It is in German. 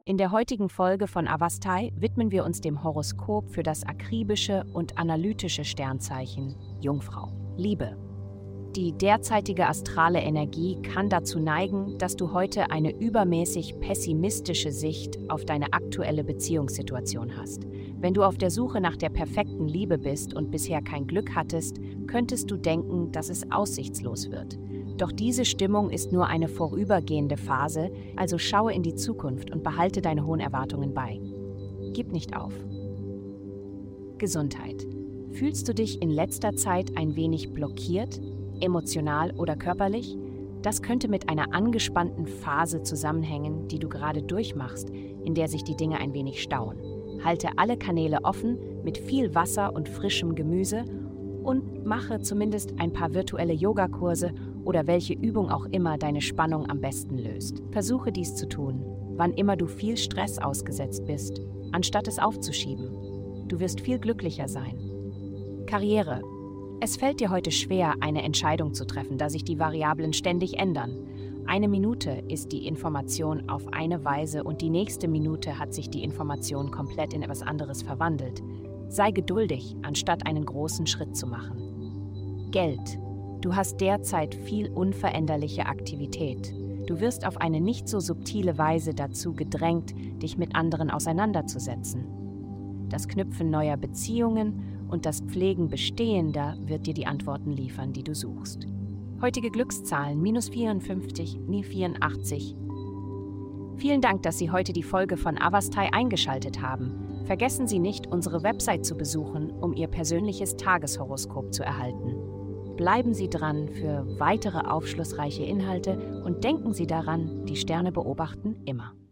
In der heutigen Folge von Avastai widmen wir uns dem Horoskop für das akribische und analytische Sternzeichen Jungfrau. Liebe. Die derzeitige astrale Energie kann dazu neigen, dass du heute eine übermäßig pessimistische Sicht auf deine aktuelle Beziehungssituation hast. Wenn du auf der Suche nach der perfekten Liebe bist und bisher kein Glück hattest, könntest du denken, dass es aussichtslos wird. Doch diese Stimmung ist nur eine vorübergehende Phase, also schaue in die Zukunft und behalte deine hohen Erwartungen bei. Gib nicht auf. Gesundheit. Fühlst du dich in letzter Zeit ein wenig blockiert, emotional oder körperlich? Das könnte mit einer angespannten Phase zusammenhängen, die du gerade durchmachst, in der sich die Dinge ein wenig stauen. Halte alle Kanäle offen mit viel Wasser und frischem Gemüse und mache zumindest ein paar virtuelle Yogakurse oder welche Übung auch immer deine Spannung am besten löst. Versuche dies zu tun, wann immer du viel Stress ausgesetzt bist, anstatt es aufzuschieben. Du wirst viel glücklicher sein. Karriere. Es fällt dir heute schwer, eine Entscheidung zu treffen, da sich die Variablen ständig ändern. Eine Minute ist die Information auf eine Weise und die nächste Minute hat sich die Information komplett in etwas anderes verwandelt. Sei geduldig, anstatt einen großen Schritt zu machen. Geld. Du hast derzeit viel unveränderliche Aktivität. Du wirst auf eine nicht so subtile Weise dazu gedrängt, dich mit anderen auseinanderzusetzen. Das Knüpfen neuer Beziehungen und das Pflegen bestehender wird dir die Antworten liefern, die du suchst. Heutige Glückszahlen -54, -84. Vielen Dank, dass Sie heute die Folge von Avastai eingeschaltet haben. Vergessen Sie nicht, unsere Website zu besuchen, um Ihr persönliches Tageshoroskop zu erhalten. Bleiben Sie dran für weitere aufschlussreiche Inhalte und denken Sie daran, die Sterne beobachten immer.